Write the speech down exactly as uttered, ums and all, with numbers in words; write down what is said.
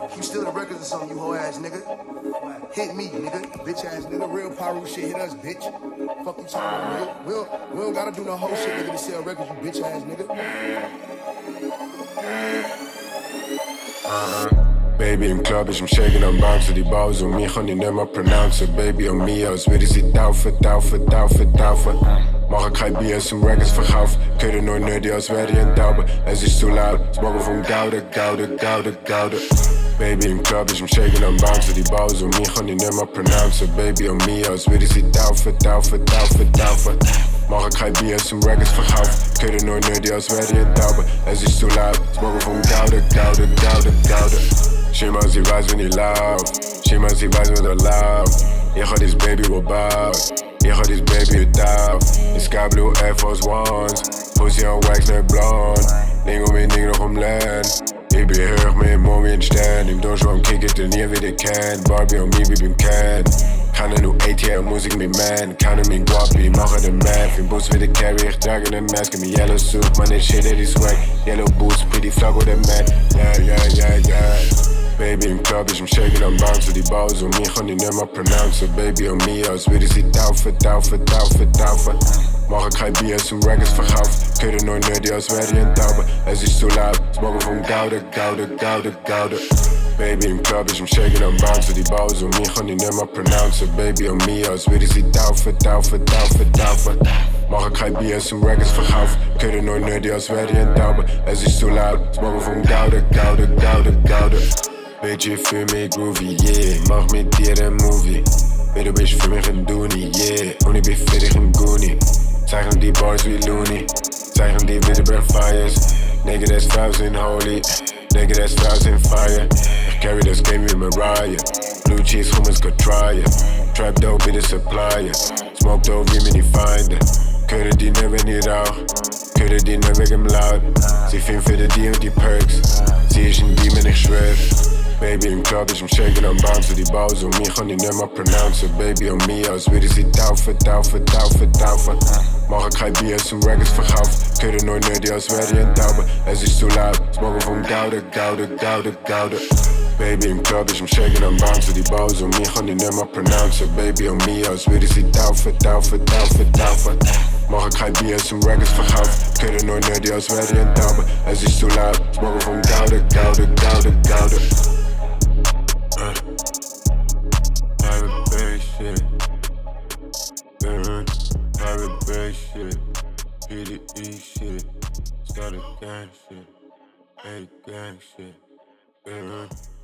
You steal the records or something, you hoe ass nigga. Hit me, nigga. Bitch ass nigga. Real Pyru shit hit us, bitch. Fuck you talking about, nigga. We don't, we don't gotta do no whole shit, nigga, to sell records, you bitch ass nigga. Uh-huh. Baby im Club, ich am Shaken am Bounce, die Pause und mich kann ich nicht mehr pronounce. Baby und mir, als würde sie taufen, taufen, taufen, taufen. Mache kein B S und Records verkaufen. Könnte nur nötig, als wäre ich ein Taube. Es ist zu laut, das Morgen vom Gaude, Gaude, Gaude, Gaude. Baby im Club, ich am Shaken am Bounce, die Pause und mich kann ich nicht mehr pronounce. Baby und mir, als würde sie taufen, taufen, taufen, taufen. Mache kein B S und Records verkaufen. Könnte nur nötig, als wäre ich ein Taube. Es ist zu laut, das Morgen vom Gaude, Gaude, Gaude, Gaude. Schimmer, sie weiß, wenn ich lauf. Schimmer, sie weiß, wenn er läuft. Ich hab dieses Baby gebaut. Ich hab dieses Baby getauft. Die Sky Blue Air Force Ones. Pussy on wax, nicht blond. Ding um mich nicht noch um Land. Ich bin hoch mit dem Mom wie ein Stern. Im Dojo am Kicken, den ihr wieder kennt. Barbie und Bibi beim Ken. Kann nur A T L Musik mit Man. Kann mein Guapi, mache den Math. Im Bus wieder Carry, ich trage den Mask. In Yellow Suit, man, ich shit, die Swag. Yellow Boots, pretty Flag oder Man. Yeah, yeah, yeah, yeah. Baby im Club, ich am Shaken am Bounce, die Pause und mich kann ich nicht mehr pronounce. Baby und mir, als würde sie taufen, taufen, taufen, taufen. Mache kein B S und Records verkaufen. Könnte nur nötig, als wäre ich ein Taube. Es ist zu laut, das Morgen vom Gaude, Gaude, Gaude, Gaude. Baby im Club, ich am Shaken am Bounce, die Pause und mich kann ich nicht mehr pronounce. Baby und mir, als würde sie taufen, taufen, taufen, taufen. Mache kein B S und Records verkaufen. Könnte nur nötig, als wäre ich ein Taube. Es ist zu laut, das Morgen vom Gaude, Gaude, Gaude, Gaude. Bitch, ich fühl mich groovy, yeah. Mach mit dir ein Movie. Weil du bist für mich ein Dooney, yeah. Und ich bin für dich ein Goonie. Zeichnen die Boys wie Looney. Zeichnen die wie die Fires. Nigga, das Frauen sind holy. Nigga, das Frauen sind fire. Ich carry das Game wie Mariah. Blue Cheese, Hummus, go try it. Trap dope, be the supplier. Smoke dope, wie mir die Feinde. Können die nicht, wenn ich rauch. Können die nicht wegen laut. Sie finden für die und die Perks. Sie ist ein Demon, ich schwör. Baby im Club, ich am Shaken am Bounce, die Pause und mich kann ich nicht mehr pronounce. Baby und mir, als würde sie taufen, taufen, taufen, taufen. Mache kein B S und Records verkaufen. Könnte nur nötig, als wäre ich ein Taube. Es ist zu laut, das Morgen vom Gaude, Gaude, Gaude, Gaude. Baby im Club, ich am Shaken am Bounce, die Pause und mich kann ich nicht mehr pronounce. Baby und mir, als würde sie taufen, taufen, taufen, taufen. Mache kein B S und Records verkaufen. Könnte nur nötig, als wäre ich ein Taube. Es ist zu laut, das Morgen vom Gaude, Gaude, Gaude, Gaude. Uh, Pirate Bay shit. Uh, Pirate Bay shit. P D E shit. Started gang shit. Hey gang shit. Uh,